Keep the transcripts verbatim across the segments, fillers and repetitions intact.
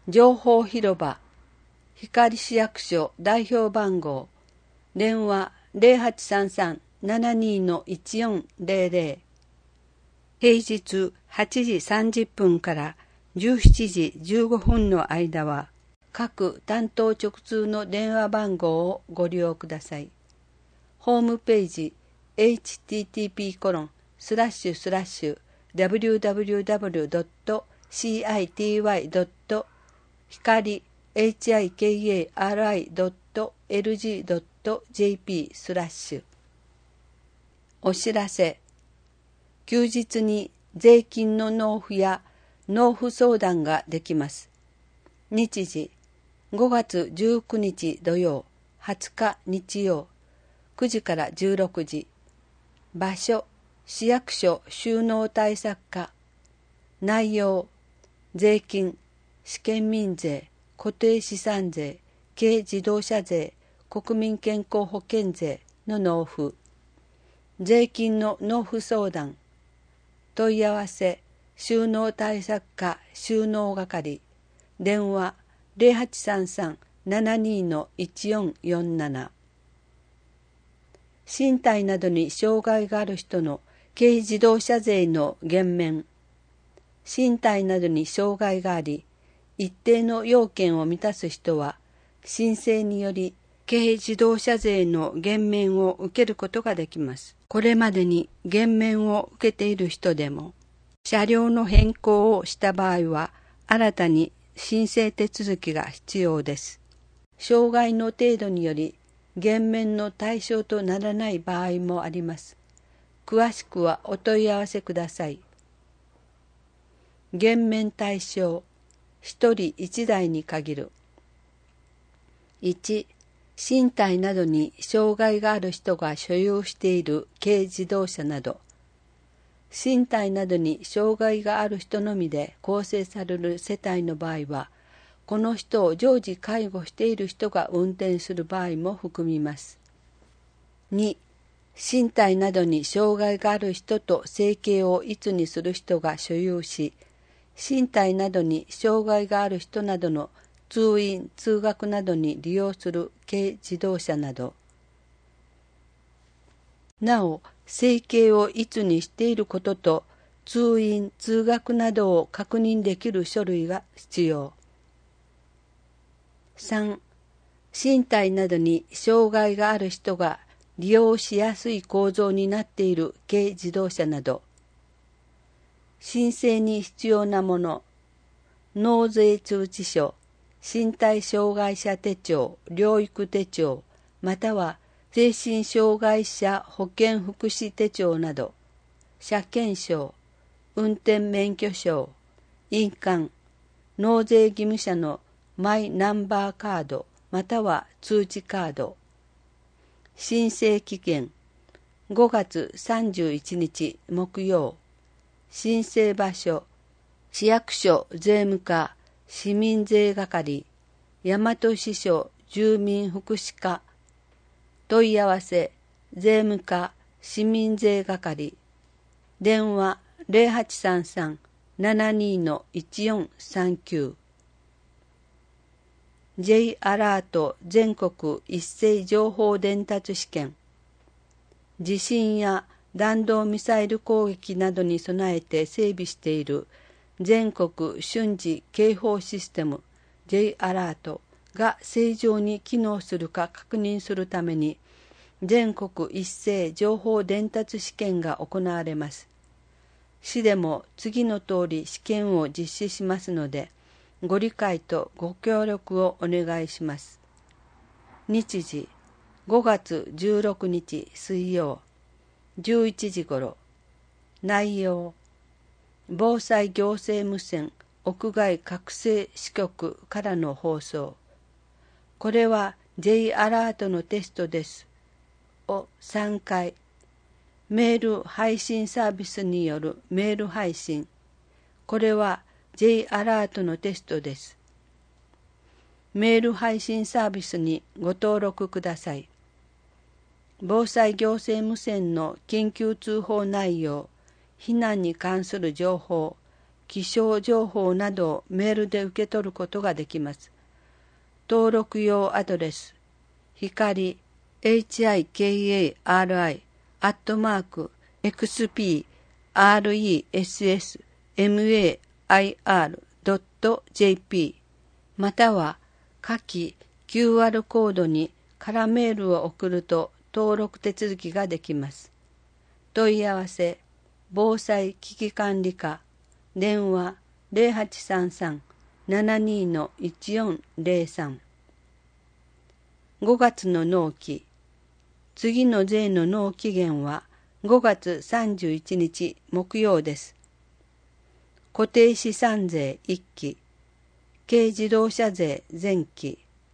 情報広場光市役所代表番号電話 ゼロはちさんさん ななに いちよんゼロゼロ 平日はちじさんじゅっぷんからじゅうしちじじゅうごふんの間は各担当直通の電話番号をご利用ください。ホームページ エイチティーティーピーコロンスラッシュスラッシュダブリューダブリューダブリュードットシーアイティーワイドット光 エイチアイケーエーアールアイドットエルジードットジェーピー スラッシュお知らせ。休日に税金の納付や納付相談ができます。日時ごがつじゅうくにち土曜、はつか日曜、くじからじゅうろくじ。場所市役所収納対策課。内容税金、試験民税、固定資産税、軽自動車税、国民健康保険税の納付。税金の納付相談。問い合わせ収納対策課収納係。電話 ゼロはちさんさん ななに いちよんよんなな。身体などに障害がある人の軽自動車税の減免。身体などに障害があり、一定の要件を満たす人は、申請により軽自動車税の減免を受けることができます。これまでに減免を受けている人でも、車両の変更をした場合は、新たに申請手続きが必要です。障害の程度により、減免の対象とならない場合もあります。詳しくはお問い合わせください。減免対象、ひとりいちだいに限る。いち、身体などに障害がある人が所有している軽自動車など、身体などに障害がある人のみで構成される世帯の場合は、この人を常時介護している人が運転する場合も含みます。に、身体などに障害がある人と生計を一にする人が所有し、身体などに障害がある人などの通院・通学などに利用する軽自動車など。なお、生計を一にしていることと通院・通学などを確認できる書類が必要。さん、身体などに障害がある人が利用しやすい構造になっている軽自動車など。申請に必要なもの、納税通知書、身体障害者手帳、療育手帳、または精神障害者保健福祉手帳など、車検証、運転免許証、印鑑、納税義務者のマイナンバーカード、または通知カード。申請期限、ごがつさんじゅういちにち木曜。申請場所、市役所税務課市民税係、大和支所住民福祉課。問い合わせ、税務課市民税係。電話 ゼロはちさんさん ななに いちよんさんきゅう。J アラート全国一斉情報伝達試験。地震や弾道ミサイル攻撃などに備えて整備している全国瞬時警報システム J アラートが正常に機能するか確認するために全国一斉情報伝達試験が行われます。市でも次の通り試験を実施しますので、ご理解とご協力をお願いします。日時ごがつじゅうろくにち水曜じゅういちじごろ。内容、防災行政無線屋外拡声支局からの放送。これは J アラートのテストですをさんかい。メール配信サービスによるメール配信。これは J アラートのテストです。メール配信サービスにご登録ください。防災行政無線の緊急通報内容、避難に関する情報、 気象情報などをメールで受け取ることができます。登録用アドレス、ひかり、hikari、アットマーク、エクスピーアールイーエスエスマイルドットジェーピー または下記 キューアール コードに空メールを送ると登録手続きができます。問い合わせ、防災危機管理課、電話ゼロはちさんさん ななにのいちよんゼロさん。ごがつの納期、次の税の納期限はごがつさんじゅういちにち木曜です。固定資産税いっき、軽自動車税前期。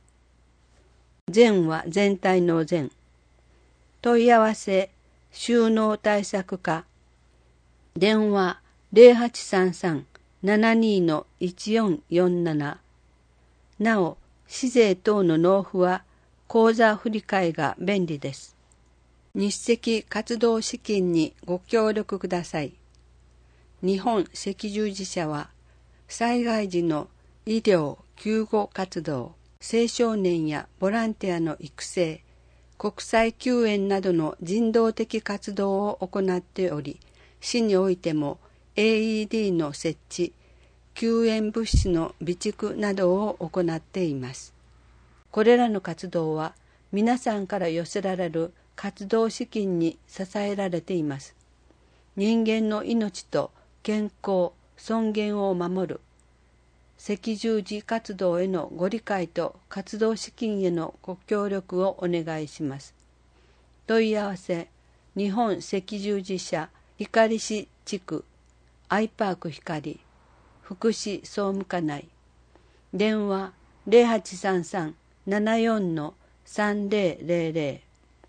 全は全体の全。問い合わせ、収納対策課。電話ゼロはちさんさん ななにのいちよんよんなな。なお、市税等の納付は口座振替が便利です。日赤活動資金にご協力ください。日本赤十字社は、災害時の医療・救護活動、青少年やボランティアの育成、国際救援などの人道的活動を行っており、市においても エーイーディー の設置、救援物資の備蓄などを行っています。これらの活動は皆さんから寄せられる活動資金に支えられています。人間の命と健康、尊厳を守る赤十字活動へのご理解と活動資金へのご協力をお願いします。問い合わせ、日本赤十字社光市地区アイパーク光福祉総務課内。電話ゼロはちさんさん ななよんのさんゼロゼロゼロ。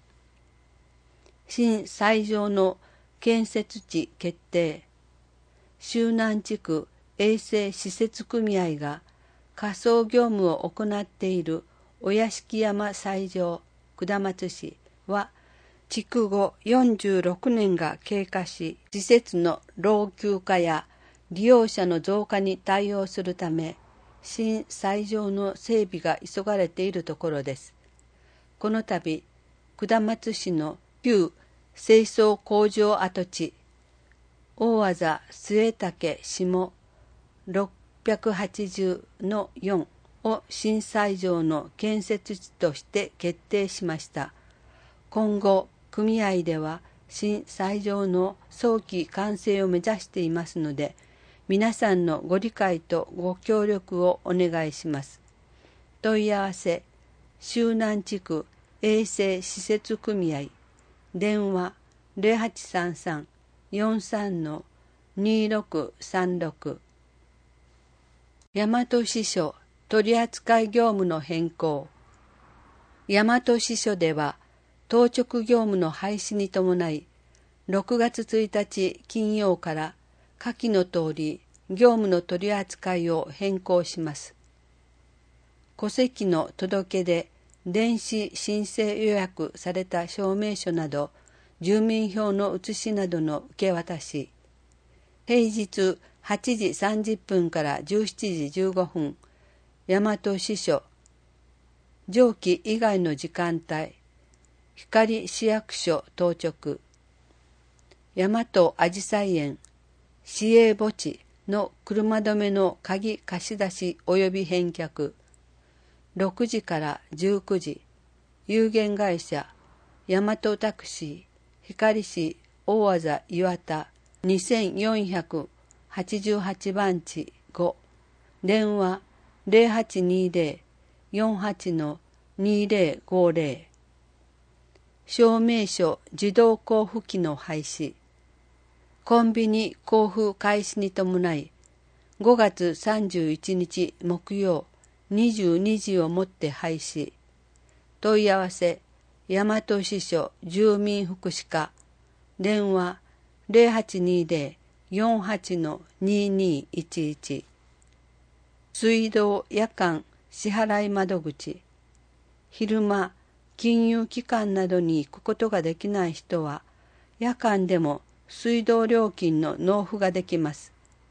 新斎場の建設地決定。周南地区衛生施設組合が仮装業務を行っているお屋敷山斎場下松市は築後よんじゅうろくねんが経過し、施設の老朽化や利用者の増加に対応するため、新斎場の整備が急がれているところです。この度、下松市の旧清掃工場跡地、大字末竹下ろっぴゃくはちじゅうのよんを新斎場の建設地として決定しました。今後、組合では新斎場の早期完成を目指していますので、皆さんのご理解とご協力をお願いします。問い合わせ、周南地区衛生施設組合、電話ゼロはちさんさん よんさんのにろくさんろく。大和支所取扱業務の変更。大和支所では、当直業務の廃止に伴い、ろくがつついたち金曜から下記の通り業務の取り扱いを変更します。戸籍の届け出、電子申請予約された証明書など、住民票の写しなどの受け渡し、平日はちじさんじゅっぷんからじゅうしちじじゅうごふん、大和支所、上記以外の時間帯、光市役所当直、大和あじさい園、市営墓地の車止めの鍵貸し出し及び返却、ろくじからじゅうくじ、有限会社、大和タクシー、光市大字岩田にせんよんひゃくはちじゅうはちばんちご、電話ゼロはちにゼロ よんはちのにゼロごゼロ。証明書自動交付機の廃止。コンビニ交付開始に伴い、ごがつさんじゅういちにち木曜にじゅうにじをもって廃止。問い合わせ、大和支所住民福祉課、電話ゼロはちにゼロ よんはちのににいちいち。水道夜間支払い窓口。昼間、金融機関などに行くことができない人は、夜間でも水道料金の納付ができます。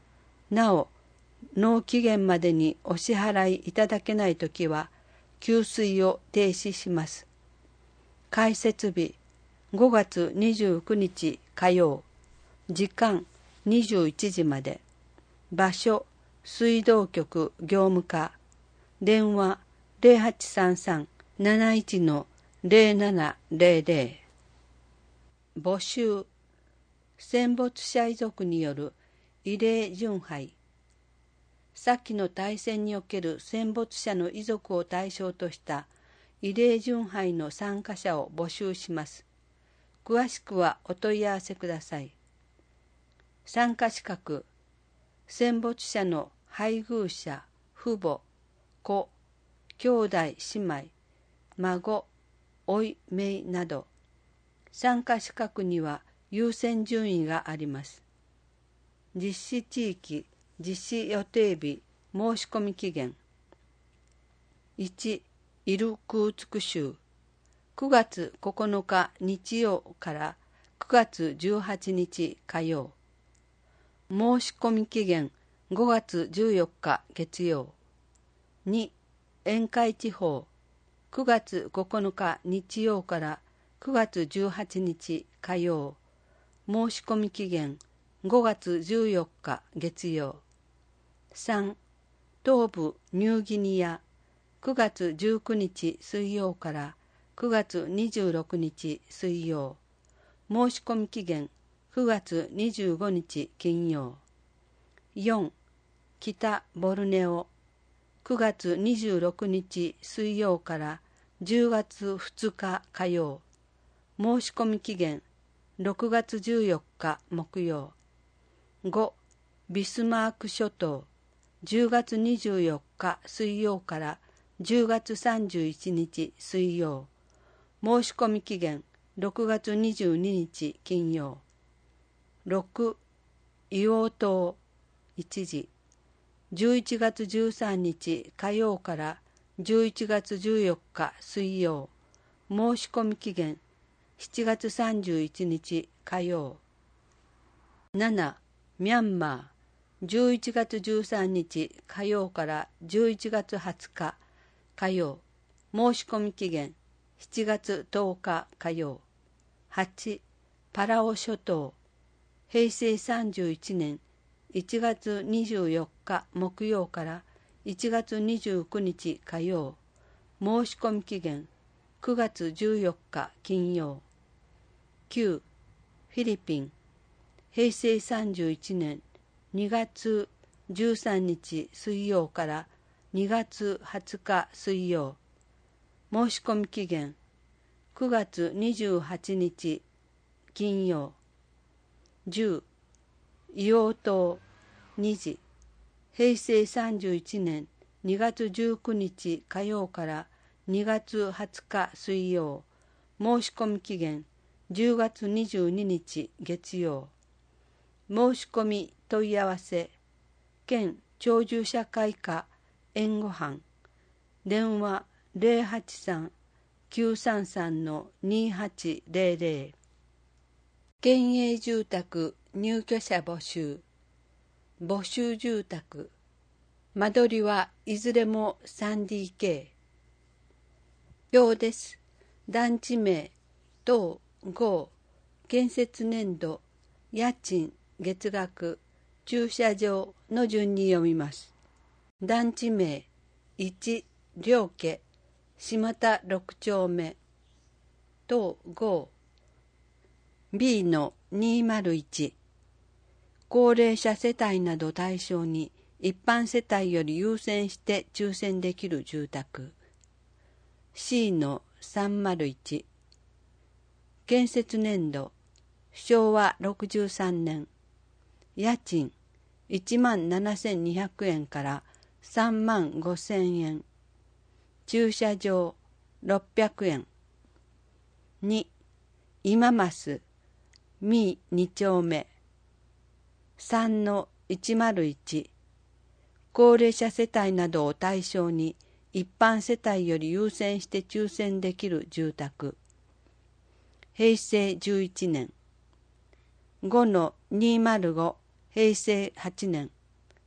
なお納期限までにお支払いいただけないときは給水を停止します。開設日ごがつにじゅうくにち火曜、時間にじゅういちじまで。場所水道局業務課。電話 ゼロはちさんさん なないち ゼロななゼロゼロ。募集戦没者遺族による慰霊巡拝。先の大戦における戦没者の遺族を対象とした慰霊巡拝の参加者を募集します。詳しくはお問い合わせください。参加資格、戦没者の配偶者、父母、子、兄弟姉妹、孫、甥姪など。参加資格には優先順位があります。実施地域、実施予定日、申し込み期限。いち. イルクーツク州、くがつここのか日曜からくがつじゅうはちにち火曜。申し込み期限ごがつじゅうよっか月曜。に. 沿海地方、くがつここのか日曜からくがつじゅうはちにち火曜。申し込み期限ごがつじゅうよっか月曜。さん. 東部ニューギニア、くがつじゅうくにち水曜からくがつにじゅうろくにち水曜。申し込み期限くがつにじゅうごにち金曜。よん. 北ボルネオ、くがつにじゅうろくにち水曜からじゅうがつふつか火曜。申し込み期限ろくがつじゅうよっか木曜。ご. ビスマーク諸島、じゅうがつにじゅうよっか水曜からじゅうがつさんじゅういちにち水曜。申し込み期限ろくがつにじゅうににち金曜。ろく. 硫黄島、一時、じゅういちがつじゅうさんにち火曜からじゅういちがつじゅうよっか水曜。申し込み期限しちがつさんじゅういちにち火曜。なな. ミャンマー、じゅういちがつじゅうさんにち火曜からじゅういちがつはつか火曜。申し込み期限しちがつとおか火曜。はち. パラオ諸島、へいせいさんじゅういちねんいちがつにじゅうよっか木曜からいちがつにじゅうくにち火曜。申し込み期限くがつじゅうよっか金曜。きゅう. フィリピン、へいせいさんじゅういちねんにがつじゅうさんにち水曜からにがつはつか水曜。申し込み期限くがつにじゅうはちにち金曜。じゅう. 硫黄島、にじ、へいせいさんじゅういちねんにがつじゅうくにち火曜からにがつはつか水曜。申し込み期限じゅうがつにじゅうににち月曜。申し込み問い合わせ、県鳥獣社会科援護班、電話 ゼロはちさん きゅうさんさん にはちゼロゼロ。県営住宅入居者募集。募集住宅、間取りはいずれも スリーディーケー。表です。団地名、等、号、建設年度、家賃、月額、駐車場の順に読みます。団地名、いち、両家、島田ろくちょうめ、等、号、ビー のにーまるいち。高齢者世帯など対象に一般世帯より優先して抽選できる住宅。シー のさんまるいち。建設年度しょうわろくじゅうさんねん。家賃いちまんななせんにひゃくえんからさんまんごせんえん。駐車場ろっぴゃくえん。に. 今増みにちょうめさんのいちまるいち。高齢者世帯などを対象に一般世帯より優先して抽選できる住宅。へいせいじゅういちねん。ごのにーまるごへいせいはちねん。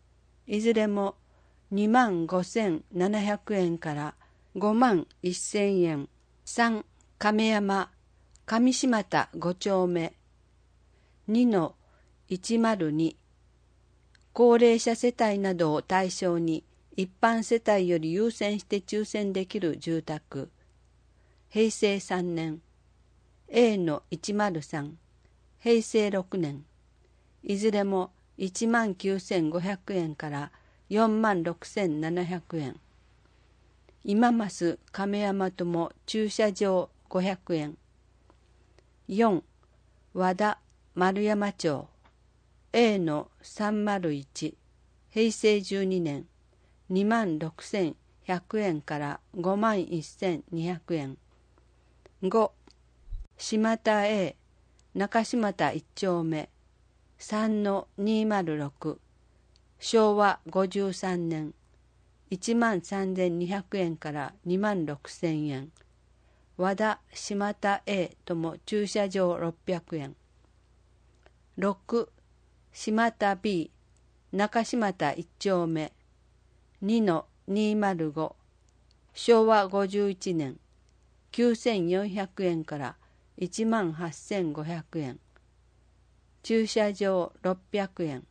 いずれもにまんごせんななひゃくえんからごまんせんえん。さん亀山上島田ご丁目 にのいちまるに 高齢者世帯などを対象に一般世帯より優先して抽選できる住宅。へいせいさんねん エーのいちまるさん、へいせいろくねん、いずれもいちまんきゅうせんごひゃくえんからよんまんろくせんななひゃくえん。今増亀山とも駐車場ごひゃくえん。よん和田丸山町 エーのさんまるいち、へいせいじゅうにねんにまんろくせんひゃくえんからごまんせんにひゃくえん。ご島田 A 中島田いち丁目さんのにまるろく、しょうわごじゅうさんねんいちまんさんぜんにひゃくえんからにまんろくせんえん。和田島田 A とも駐車場ろっぴゃくえん。ろく島田 B 中島田いち丁目にのにまるご、しょうわごじゅういちねんきゅうせんよんひゃくえんからいちまんはっせんごひゃくえん。駐車場ろっぴゃくえん。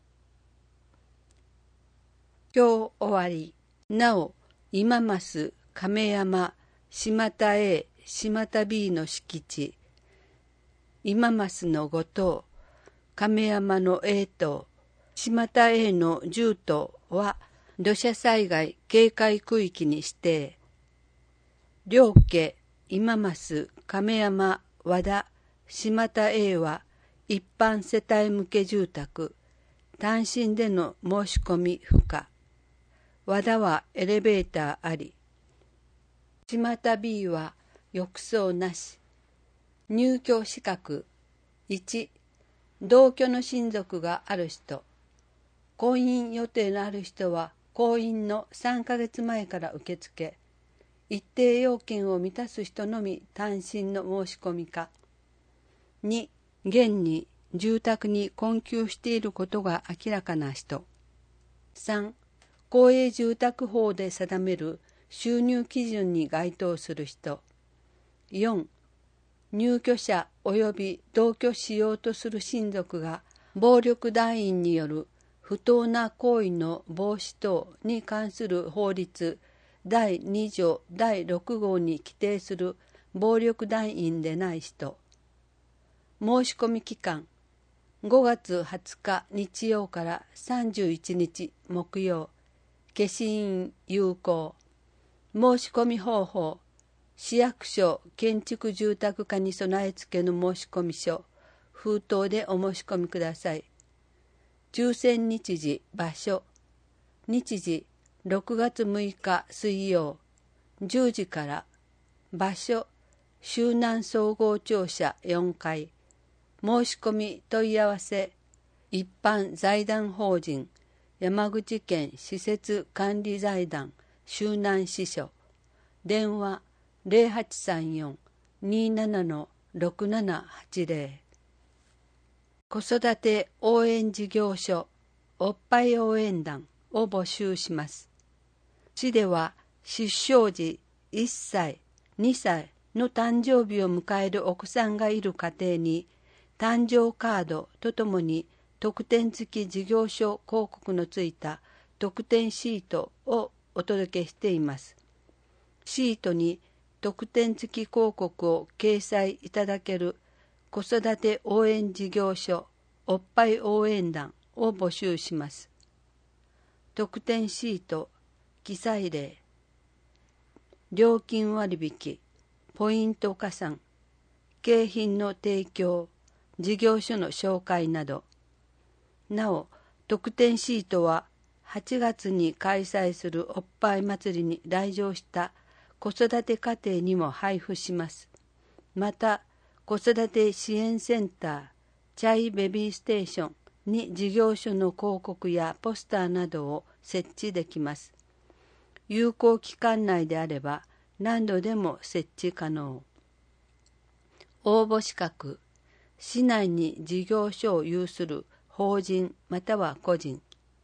今日終わり。なお今増亀山島田 A 島田 B の敷地、今増のご棟、亀山の A 棟、島田 A のじゅう棟は土砂災害警戒区域に指定。両家今増亀山和田島田 A は一般世帯向け住宅、単身での申し込み不可。和田はエレベーターあり。島田 B は浴槽なし。入居資格いち、同居の親族がある人。婚姻予定のある人は婚姻のさんかげつまえから受付。一定要件を満たす人のみ単身の申し込みか。に、現に住宅に困窮していることが明らかな人。さん、公営住宅法で定める収入基準に該当する人。よん、入居者及び同居しようとする親族が暴力団員による不当な行為の防止等に関する法律だいに条だいろく号に規定する暴力団員でない人。申し込み期間ごがつはつか日曜からさんじゅういちにち木曜。消印有効。申し込み方法市役所建築住宅課に備え付けの申込書封筒でお申し込みください。抽選日時場所日時ろくがつむいか水曜じゅうじから場所周南総合庁舎よんかい。申し込み問い合わせ一般財団法人山口県施設管理財団周南支所電話 ゼロはちさんよん にーなな ろくななはちゼロ。 子育て応援事業所おっぱい応援団を募集します。市では出生時いっさい、にさいの誕生日を迎えるお子さんがいる家庭に誕生カードとともに特典付き事業所広告のついた特典シートをお届けしています。シートに特典付き広告を掲載いただける子育て応援事業所おっぱい応援団を募集します。特典シート記載例料金割引ポイント加算景品の提供事業所の紹介など。なお特典シートははちがつに開催するおっぱい祭りに来場した子育て家庭にも配布します。また子育て支援センターチャイベビーステーションに事業所の広告やポスターなどを設置できます。有効期間内であれば何度でも設置可能。応募資格市内に事業所を有する法人または個人。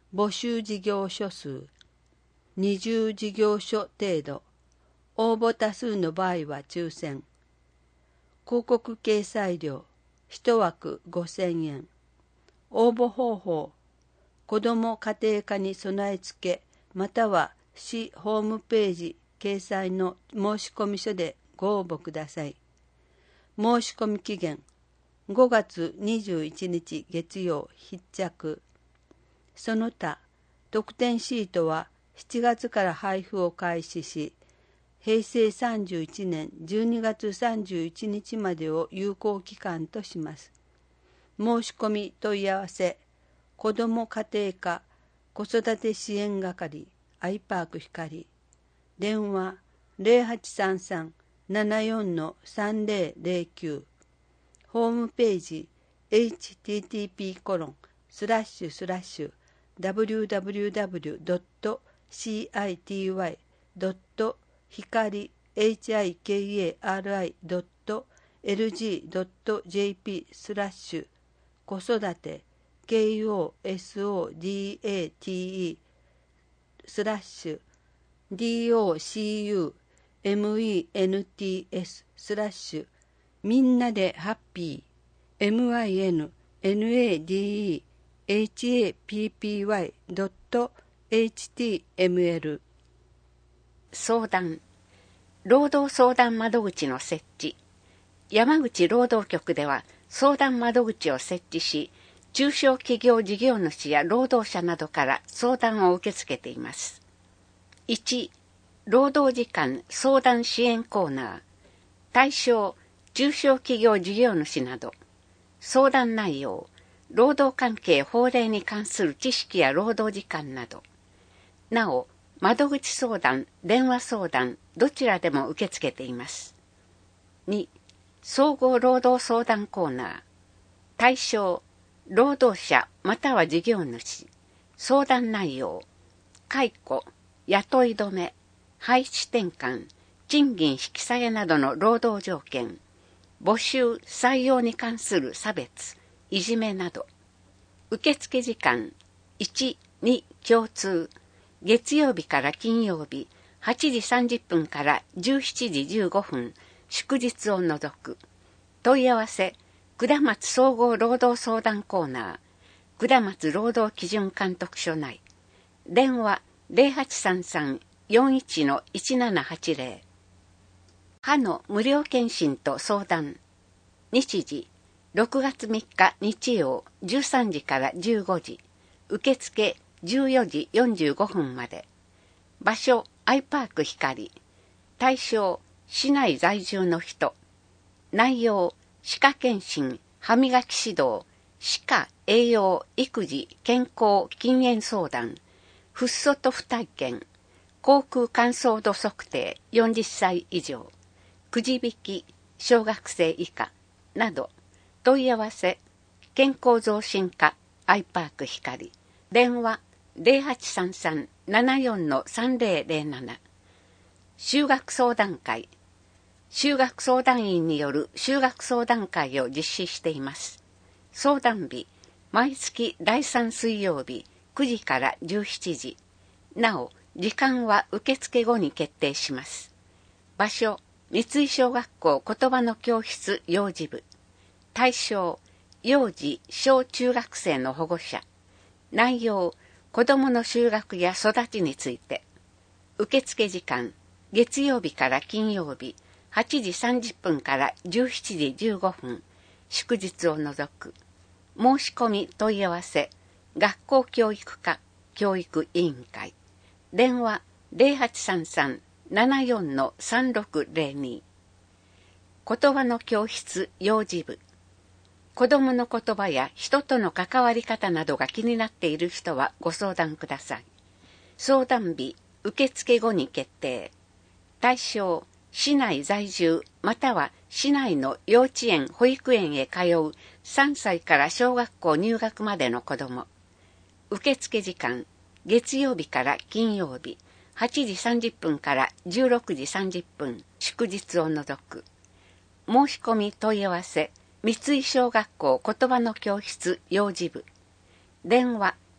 募集事業所数にじゅう事業所程度、応募多数の場合は抽選。広告掲載料いち枠ごせんえん。応募方法、子ども家庭科に備え付けまたは市ホームページ掲載の申込書でご応募ください。申込期限ごがつにじゅういちにち月曜必着。その他、特典シートはしちがつから配布を開始し、へいせいさんじゅういちねんじゅうにがつさんじゅういちにちまでを有効期間とします。申し込み問い合わせ、子ども家庭科子育て支援係アイパーク光、電話ゼロはちさんさん ななよん さんぜろぜろきゅう、ホームページ エイチティーティーピーコロンスラッシュスラッシュダブリューダブリューダブリュードットシーアイティーワイドットひかりエイチアイケーエーアールアイドットエルジードットジェーピースラッシュ子育て ケーオーエスオーディーエーティーイースラッシュ ディーオーシーユーエムイーエヌティーエス スラッシュみんなでハッピー エムアイエヌエヌエーディーイーエイチエーピーピーワイドットエイチティーエムエル相談、労働相談窓口の設置。山口労働局では相談窓口を設置し、中小企業事業主や労働者などから相談を受け付けています。いち、労働時間相談支援コーナー。対象、中小企業事業主など。相談内容、労働関係法令に関する知識や労働時間など。なお、窓口相談、電話相談、どちらでも受け付けています。に、総合労働相談コーナー。対象、労働者または事業主。相談内容、解雇、雇い止め、配置転換、賃金引き下げなどの労働条件、募集・採用に関する差別、いじめなど。受付時間、いち、に共通。月曜日から金曜日、はちじさんじゅっぷんからじゅうしちじじゅうごふん、祝日を除く。問い合わせ、下松総合労働相談コーナー、下松労働基準監督署内。電話ゼロはちさんさん よんいち いちななはちゼロ。歯の無料検診と相談。日時、ろくがつみっか日曜じゅうさんじからじゅうごじ。受付じゅうよじよんじゅうごふんまで。場所、アイパーク光。対象、市内在住の人。内容、歯科検診、歯磨き指導、歯科、栄養、育児、健康、禁煙相談、フッ素塗布体験、口腔乾燥度測定よんじゅっさい以上、くじ引き、小学生以下、など、問い合わせ、健康増進課、アイパーク光。電話、ゼロはちさんさん ななよん さんぜろぜろなな。就学相談会。就学相談員による就学相談会を実施しています。相談日、毎月だいさん水曜日くじからじゅうしちじ。なお、時間は受付後に決定します。場所、三井小学校言葉の教室幼児部。対象、幼児、小中学生の保護者。内容、子どもの就学や育ちについて。受付時間、月曜日から金曜日、はちじさんじゅっぷんからじゅうしちじじゅうごふん、祝日を除く。申し込み問い合わせ、学校教育課教育委員会。電話ゼロはちさんさん ななよん さんろくゼロに。言葉の教室幼児部。子どもの言葉や人との関わり方などが気になっている人はご相談ください。相談日、受付後に決定。対象、市内在住または市内の幼稚園・保育園へ通うさんさいから小学校入学までの子ども。受付時間、月曜日から金曜日、はちじさんじゅっぷんからじゅうろくじさんじゅっぷん、祝日を除く。申し込み問い合わせ、三井小学校言葉の教室幼児部。電話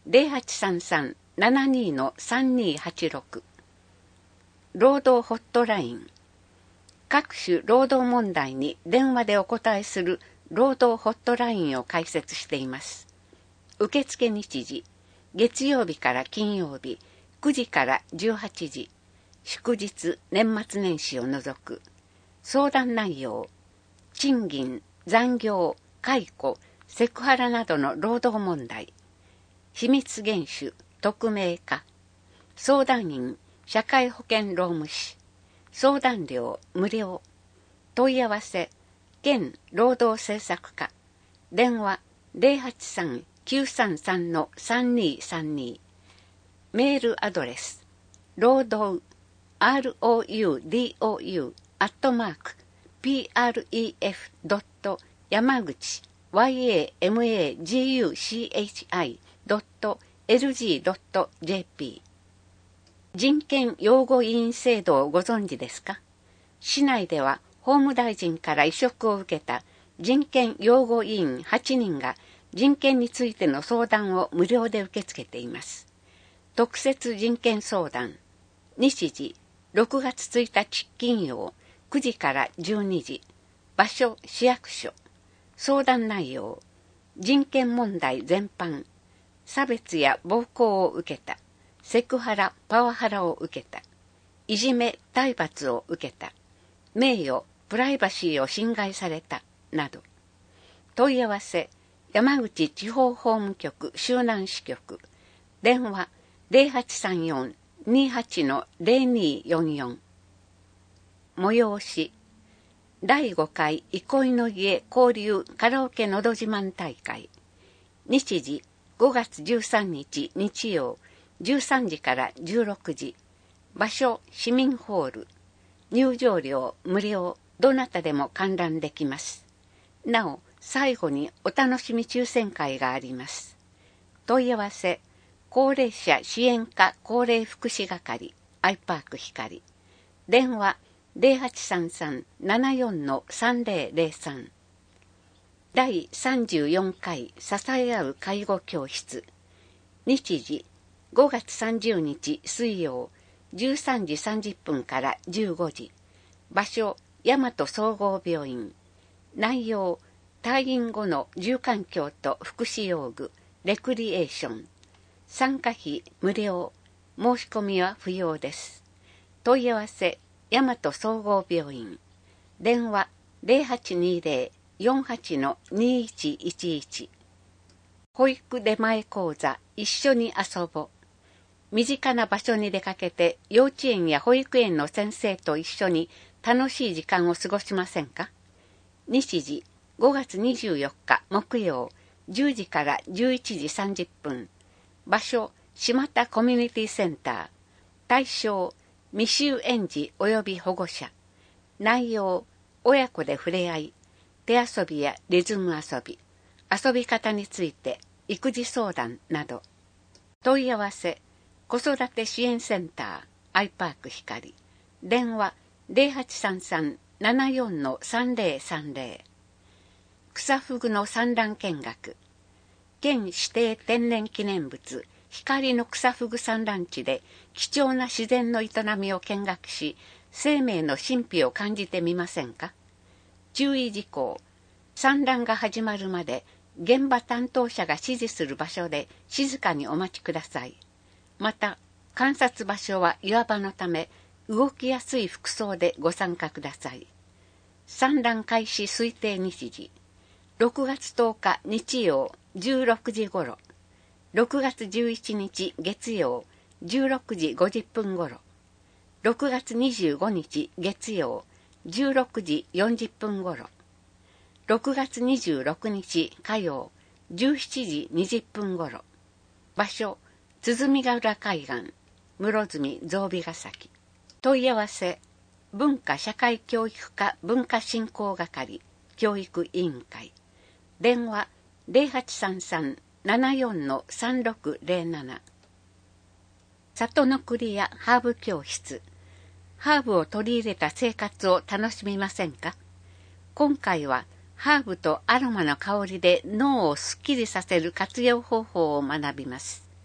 ゼロはちさんさん ななにー さんにーはちろく。労働ホットライン。各種労働問題に電話でお答えする労働ホットラインを開設しています。受付日時、月曜日から金曜日、くじからじゅうはちじ、祝日、年末年始を除く。相談内容、賃金、残業、解雇、セクハラなどの労働問題。秘密厳守、匿名化。相談員、社会保険労務士。相談料、無料。問い合わせ、県労働政策課。電話、ゼロはちさん きゅうさんさん さんにーさんに。メールアドレス、労働、ロードウ、アットマーク、プレフ ドット、山口、yamaguchi、ドット、エルジー ドット ジェーピー。人権擁護委員制度をご存知ですか？市内では法務大臣から委嘱を受けた人権擁護委員はちにんが人権についての相談を無料で受け付けています。特設人権相談。日時、ろくがつついたち金曜、くじからじゅうにじ。場所、市役所。相談内容、人権問題全般。差別や暴行を受けた。セクハラ、パワハラを受けた。いじめ、体罰を受けた。名誉、プライバシーを侵害された。など。問い合わせ、山口地方法務局周南支局。電話、ゼロはちさんよん にはち ゼロにーよんよん。催し、だいごかい憩いの家交流カラオケのど自慢大会。日時、ごがつじゅうさんにち日曜、じゅうさんじからじゅうろくじ。場所、市民ホール。入場料無料、どなたでも観覧できます。なお、最後にお楽しみ抽選会があります。問い合わせ、高齢者支援課高齢福祉係、アイパーク光。電話、ゼロはちさんさん ななよん さんぜろぜろさん。だいさんじゅうよんかい支え合う介護教室。日時、ごがつさんじゅうにち水曜、じゅうさんじさんじゅっぷんからじゅうごじ。場所、大和総合病院。内容、退院後の住環境と福祉用具、レクリエーション。参加費無料。申し込みは不要です。問い合わせ、大和総合病院。電話、ゼロはちにゼロ よんはち にいちいちいち。保育出前講座、一緒に遊ぼう。身近な場所に出かけて幼稚園や保育園の先生と一緒に楽しい時間を過ごしませんか？日時、ごがつにじゅうよっか木曜、じゅうじからじゅういちじさんじゅっぷん。場所、島田コミュニティセンター。対象、未就園児及び保護者。内容、親子で触れ合い、手遊びやリズム遊び、遊び方について育児相談など。問い合わせ、子育て支援センター、アイパーク光。電話、ゼロはちさんさん ななよん さんぜろさんぜろ。草ふぐの産卵見学。県指定天然記念物、光の草ふぐ産卵地で貴重な自然の営みを見学し、生命の神秘を感じてみませんか？注意事項。産卵が始まるまで現場担当者が指示する場所で静かにお待ちください。また、観察場所は岩場のため、動きやすい服装でご参加ください。産卵開始推定日時、ろくがつとおか日曜じゅうろくじごろ、ろくがつじゅういちにち月曜じゅうろくじごじゅっぷんごろ、ろくがつにじゅうごにち月曜じゅうろくじよんじゅっぷんごろ、ろくがつにじゅうろくにち火曜じゅうしちじにじゅっぷんごろ。場所、鼓ヶ浦海岸、室積象鼻ヶ崎。問い合わせ、文化社会教育課文化振興係、教育委員会。電話、ゼロはちさんさん ななよん さんろくゼロなな。里の栗やハーブ教室。ハーブを取り入れた生活を楽しみませんか？今回は、ハーブとアロマの香りで脳をすっきりさせる活用方法を学びます。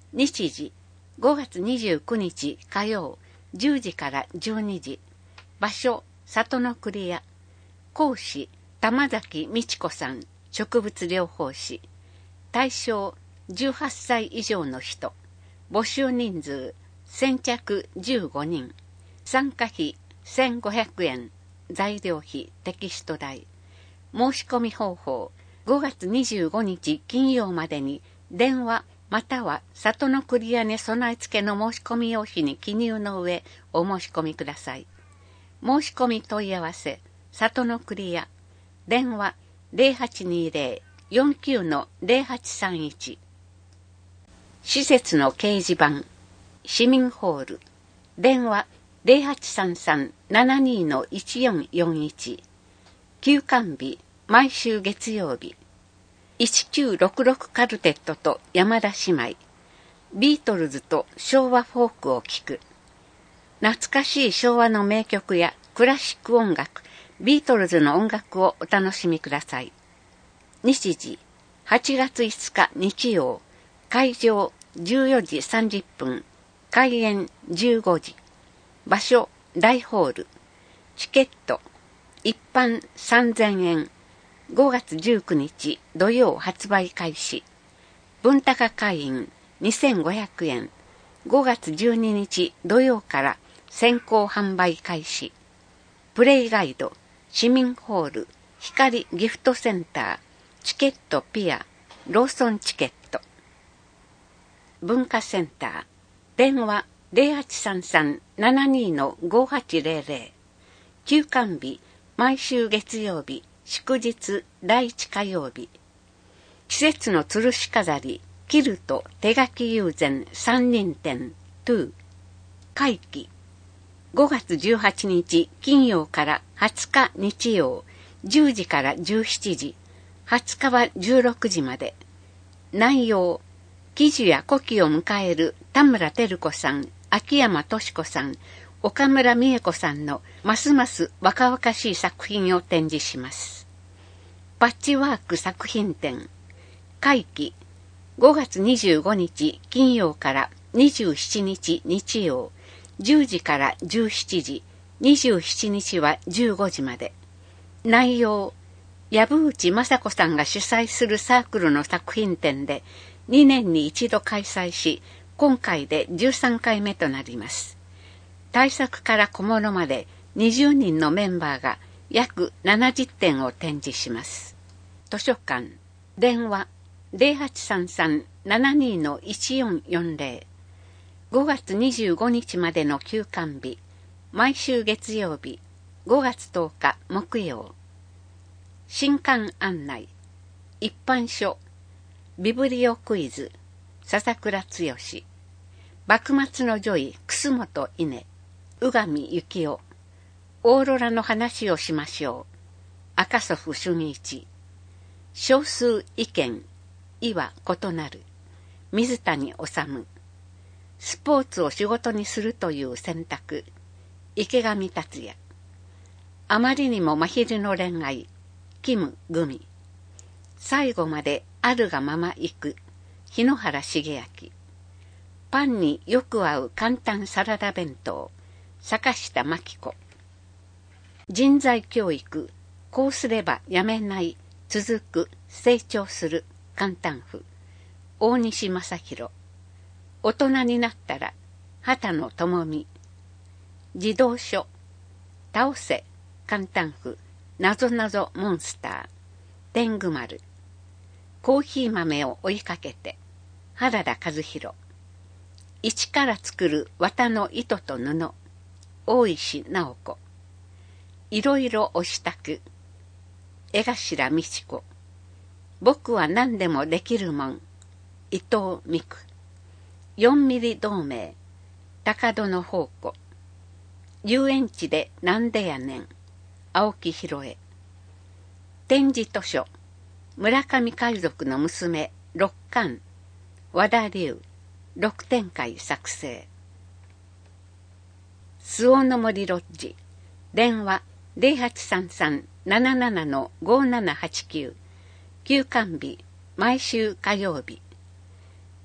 日時ごがつにじゅうくにち火曜じゅうじからじゅうにじ。場所里の栗屋。講師玉崎美智子さん、植物療法士。対象じゅうはっさい以上の人。募集人数先着じゅうごにん。参加費せんごひゃくえん。材料費テキスト代。申し込み方法ごがつにじゅうごにち金曜までに電話または里の栗屋に備え付けの申し込み用紙に記入の上お申し込みください。申し込み問い合わせ里の栗屋。電話 ゼロはちにゼロ よんきゅう ゼロはちさんいち。施設の掲示板市民ホール。電話 ゼロはちさんさん ななにー いちよんよんいち。休館日毎週月曜日。いちきゅうろくろくカルテットと山田姉妹。ビートルズと昭和フォークを聴く。懐かしい昭和の名曲やクラシック音楽、ビートルズの音楽をお楽しみください。日時はちがついつか日曜。会場じゅうよじさんじゅっぷん。開演じゅうごじ。場所大ホール。チケット一般さんぜんえん。ごがつじゅうくにち土曜発売開始。文高会員にせんごひゃくえん。ごがつじゅうににち土曜から先行販売開始。プレイガイド市民ホール光ギフトセンターチケットピアローソンチケット。文化センター電話 ゼロはちさんさん ななにー ごはちゼロゼロ。休館日毎週月曜日祝日第一火曜日。季節の吊るし飾りキルト手書き友禅三人展に。会期ごがつじゅうはちにち金曜からはつか日曜じゅうじからじゅうしちじ。はつかはじゅうろくじまで。内容喜寿や古希を迎える田村照子さん、秋山敏子さん、岡村美恵子さんのますます若々しい作品を展示します。パッチワーク作品展。会期ごがつにじゅうごにち金曜からにじゅうしちにち日曜じゅうじからじゅうしちじ。にじゅうしちにちはじゅうごじまで。内容藪内雅子さんが主催するサークルの作品展でにねんに一度開催し、今回でじゅうさんかいめとなります。大作から小物までにじゅうにんのメンバーが約ななじゅってんを展示します。図書館電話 ゼロはちさんさん ななにー いちよんよんゼロ。ごがつにじゅうごにちまでの休館日毎週月曜日ごがつとおか木曜。新刊案内一般書ビブリオクイズ笹倉剛。幕末の女医楠本稲宇上幸雄。オーロラの話をしましょう赤祖父俊一。少数意見意は異なる水谷治。スポーツを仕事にするという選択池上達也。あまりにも真昼の恋愛キムグミ。最後まであるがまま行く日野原茂明。パンによく合う簡単サラダ弁当坂下真紀子。人材教育こうすればやめない続く成長する簡単譜大西正弘。大人になったら畑野智美。児童書倒せ簡単譜なぞなぞモンスター天狗丸。コーヒー豆を追いかけて原田和弘。一から作る綿の糸と布大石直子。いろいろお支度江頭美智子。僕は何でもできるもん伊藤美久。よんミリ同盟高殿宝庫。遊園地でなんでやねん青木弘恵。展示図書村上海賊の娘六巻和田龍六展開作成。周防の森ロッジ電話 ゼロはちさんさん なななな ごななはちきゅう。休館日毎週火曜日。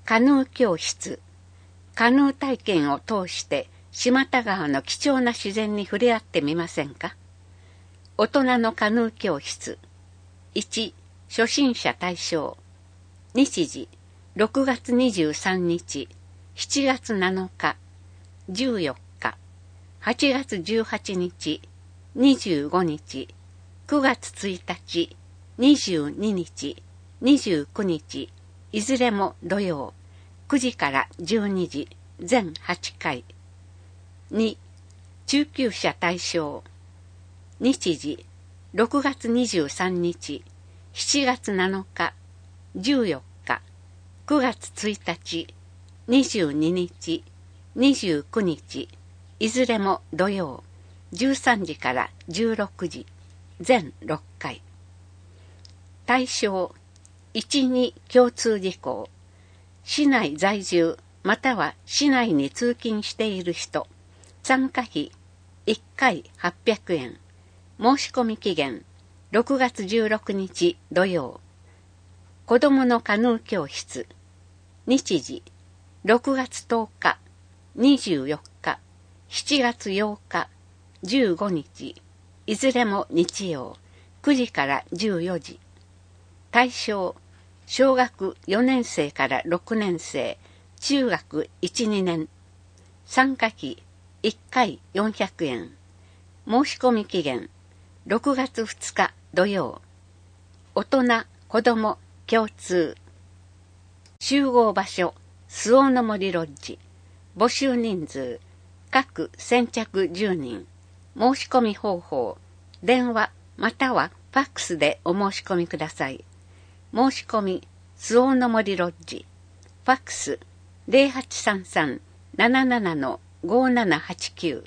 カヌー教室。カヌー体験を通して島田川の貴重な自然に触れ合ってみませんか。大人のカヌー教室。いち、初心者対象。日時、ろくがつにじゅうさんにち、しちがつなのか、じゅうよっか、はちがつじゅうはちにち、にじゅうごにち、くがつついたち、にじゅうににち、にじゅうくにち、いずれも土曜、くじからじゅうにじ、全はちかい。に、中級者対象。日時、ろくがつにじゅうさんにち、しちがつなのか、じゅうよっか、くがつついたち、にじゅうににち、にじゅうくにち、いずれも土曜、じゅうさんじからじゅうろくじ、全ろっかい。対象、いち、に共通事項。市内在住または市内に通勤している人。参加費いっかいはっぴゃくえん。申し込み期限ろくがつじゅうろくにち土曜。子どものカヌー教室。日時ろくがつとおか、にじゅうよっか、しちがつようか、じゅうごにち、いずれも日曜、くじからじゅうよじ。対象、小学よねんせいからろくねんせい、中学いち、にねん。参加費いっかいよんひゃくえん。申し込み期限ろくがつふつか土曜。大人、子ども、共通。集合場所、周防の森ロッジ。募集人数、各先着じゅうにん。申し込み方法、電話またはファックスでお申し込みください。申し込み、周防の森ロッジ。ファックス、ゼロはちさんさん なななな ごななはちきゅう。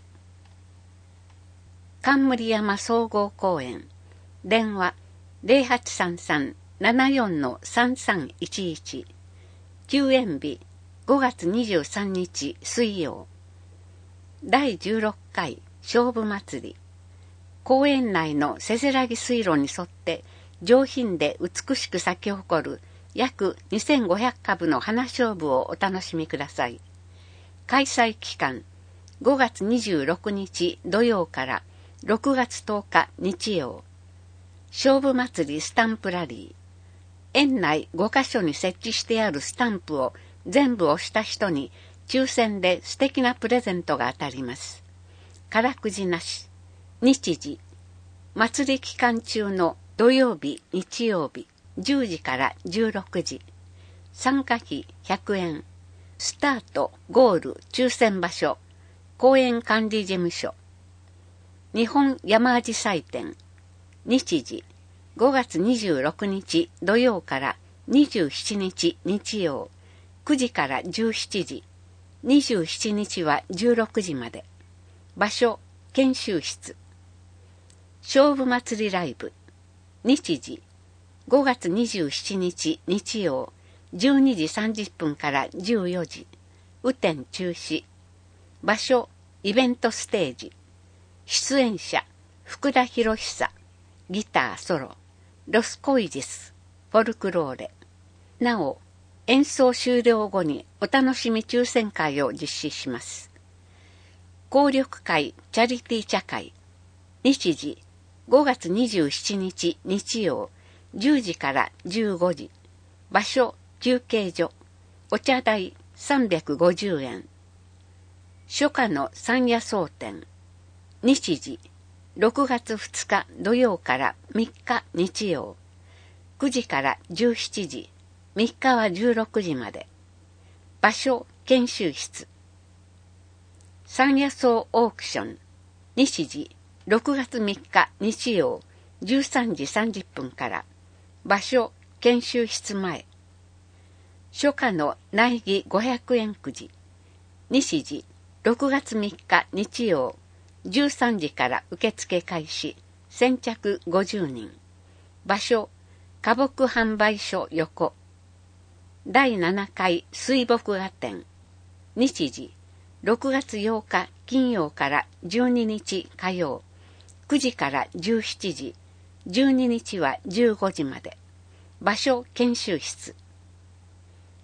冠山総合公園。電話、ゼロはちさんさん ななよん さんさんいちいち。休園日、ごがつにじゅうさんにち水曜。だいじゅうろっかい勝負祭り。公園内のせせらぎ水路に沿って上品で美しく咲き誇る約にせんごひゃくかぶの花菖蒲をお楽しみください。開催期間ごがつにじゅうろくにち土曜からろくがつとおか日曜。菖蒲祭りスタンプラリー。園内ごかしょに設置してあるスタンプを全部押した人に抽選で素敵なプレゼントが当たります。からくじなし。日時、祭り期間中の土曜日、日曜日、じゅうじからじゅうろくじ。参加費ひゃくえん。スタート、ゴール、抽選場所、公園管理事務所。日本山味祭典。日時、ごがつにじゅうろくにち土曜からにじゅうしちにち日曜、くじからじゅうしちじ。にじゅうしちにちはじゅうろくじまで。場所、研修室。菖蒲祭りライブ。日時、ごがつにじゅうしちにち日曜、じゅうにじさんじゅっぷんからじゅうよじ。雨天中止。場所、イベントステージ。出演者、福田博久。ギターソロ。ロスコイジス。フォルクローレ。なお、演奏終了後にお楽しみ抽選会を実施します。効力会チャリティー茶会。日時、ごがつにじゅうしちにち日曜、じゅうじからじゅうごじ。場所、休憩所。お茶代さんびゃくごじゅうえん。初夏の山野草展。日時、ろくがつふつか土曜からみっか日曜。くじからじゅうしちじ。みっかはじゅうろくじまで。場所、研修室。山野草オークション。日時、ろくがつみっか日曜、じゅうさんじさんじゅっぷんから。場所、研修室前。初夏の苗木ごひゃくえんくじ。日時、ろくがつみっか日曜、じゅうさんじから受付開始。先着ごじゅうにん。場所、花木販売所横。だいななかい水墨画展。日時、ろくがつようか金曜からじゅうににち火曜。くじからじゅうしちじ。じゅうににちはじゅうごじまで。場所、研修室。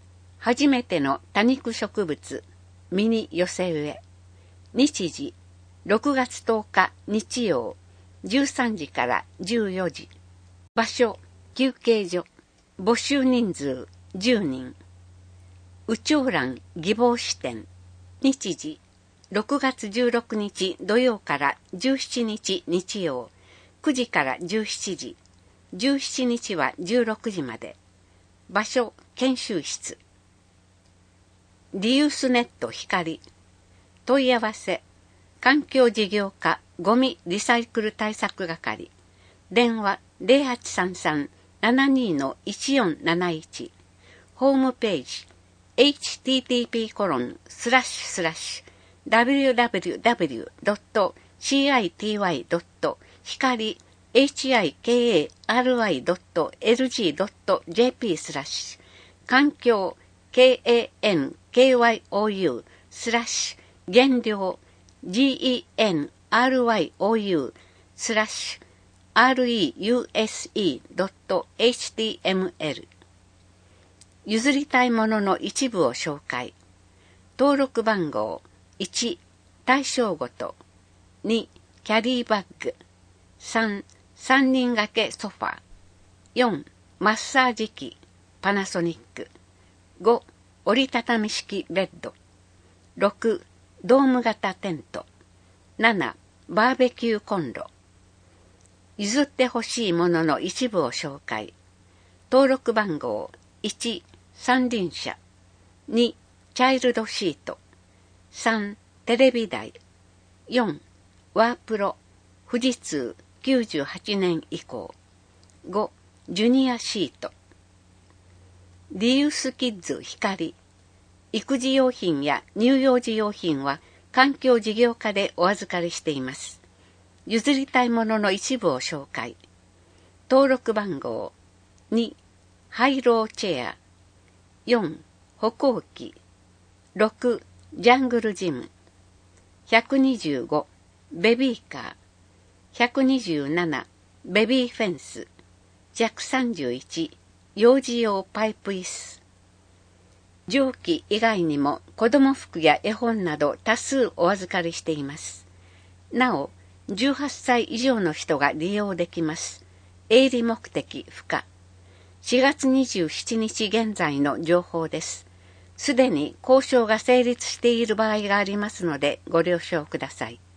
初めての多肉植物ミニ寄せ植え。日時ろくがつとおか日曜じゅうさんじからじゅうよじ。場所休憩所。募集人数じゅうにん。宇長蘭義坊支店。日時ろくがつじゅうろくにち土曜からじゅうしちにち日曜くじからじゅうしちじ。じゅうしちにちはじゅうろくじまで。場所研修室。リユースネット光。問い合わせ環境事業課ゴミリサイクル対策係。電話 ゼロはちさんさん ななに のいちよんなないち。ホームページ エイチティーティーピーコロンスラッシュスラッシュダブリューダブリューダブリュードットシーアイティーワイドット光 エイチアイケーエーアールワイドットエルジードットジェーピー スラッシュ環境 ケーエーエヌケーワイオーユー スラッシュ原料 ジーイーエヌアールワイオーユー スラッシュ アールイーユーエスイードットエイチティーエムエル 譲りたいものの一部を紹介。登録番号いち対象ごとにキャリーバッグさんさんにん掛けソファよんマッサージ機パナソニックご折りたたみ式ベッドろくドーム型テントななバーベキューコンロ。譲ってほしいものの一部を紹介。登録番号いち三輪車にチャイルドシートさんテレビ台よんワープロ富士通きゅうじゅうはちねん以降ごジュニアシート。リユースキッズ光。育児用品や乳幼児用品は環境事業課でお預かりしています。譲りたいものの一部を紹介。登録番号にハイローチェアよん歩行器ろくジャングルジムひゃくにじゅうごベビーカーひゃくにじゅうななベビーフェンスひゃくさんじゅういち幼児用パイプ椅子。蒸気以外にも子供服や絵本など多数お預かりしています。なおじゅうはっさい以上の人が利用できます。営利目的不可。しがつにじゅうしちにち現在の情報です。すでに交渉が成立している場合がありますのでご了承ください。